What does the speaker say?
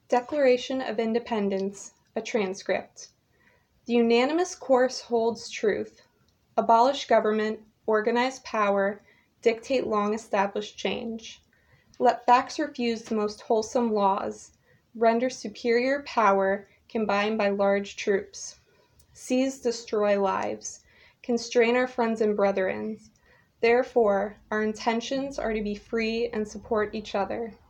Declaration of Independence, a transcript. The unanimous course holds truth. Abolish government, organize power, dictate long-established change. Let facts refuse the most wholesome laws. Render superior power, combined by large troops. Seize, destroy lives. Constrain our friends and brethren. Therefore, our intentions are to be free and support each other.